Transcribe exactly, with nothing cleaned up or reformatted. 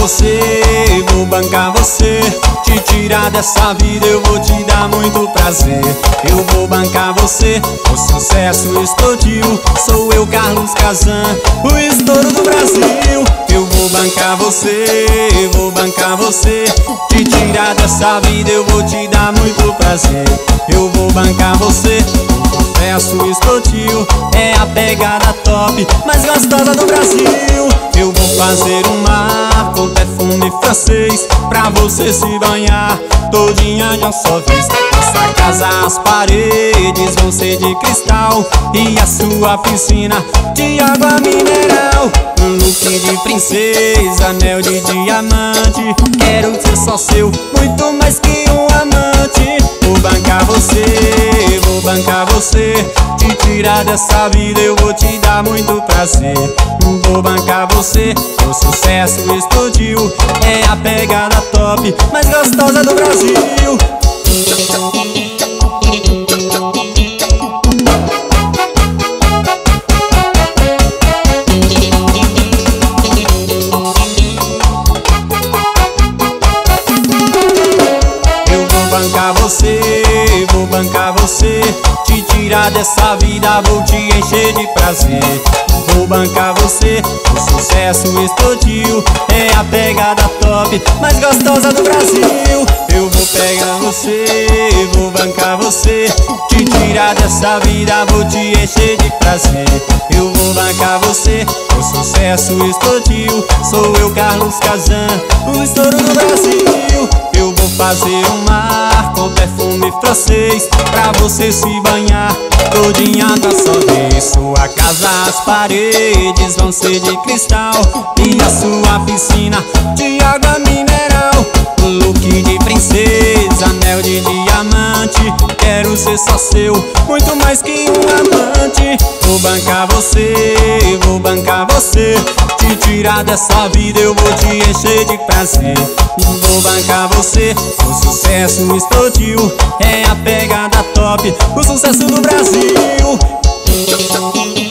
você, vou bancar você. Te tirar dessa vida eu vou te dar muito prazer. Eu vou bancar você, o sucesso explodiu. Sou eu, Carlos Kazan, o estouro do Brasil. Eu vou bancar você, vou bancar você. Te tirar dessa vida eu vou te dar muito prazer. Eu vou bancar você, o sucesso explodiu. É a pegada top, mais gostosa do Brasil. Eu vou fazer um mar com perfume francês, pra você se banhar todinha de uma só vez. Nossa casa, as paredes vão ser de cristal e a sua piscina de água mineral. Um look de princesa, anel de diamante. Quero ser só seu, muito mais que um amante. Vou bancar você, vou bancar você. Te tirar dessa vida eu vou te dar muito prazer. Vou bancar você, o sucesso explodiu. É a pegada top, mais gostosa do Brasil. Bancar você, vou bancar você. Te tirar dessa vida vou te encher de prazer. Vou bancar você, o sucesso explodiu. É a pegada top, mais gostosa do Brasil. Eu vou pegar você, vou bancar você. Te tirar dessa vida vou te encher de prazer. Eu vou bancar você, o sucesso explodiu. Sou eu, Carlos Kazan, o estouro do Brasil. Eu vou fazer um mar com perfume francês, pra você se banhar todinha da sua vez. Sua casa, as paredes vão ser de cristal e a sua piscina de água mineral. Look de princesa, anel de diamante. Quero ser só seu, muito mais que um amante. Vou bancar você, vou bancar você. Te tirar dessa vida eu vou te encher de prazer. Vou bancar você, o sucesso explodiu. É a pegada top, o sucesso do Brasil.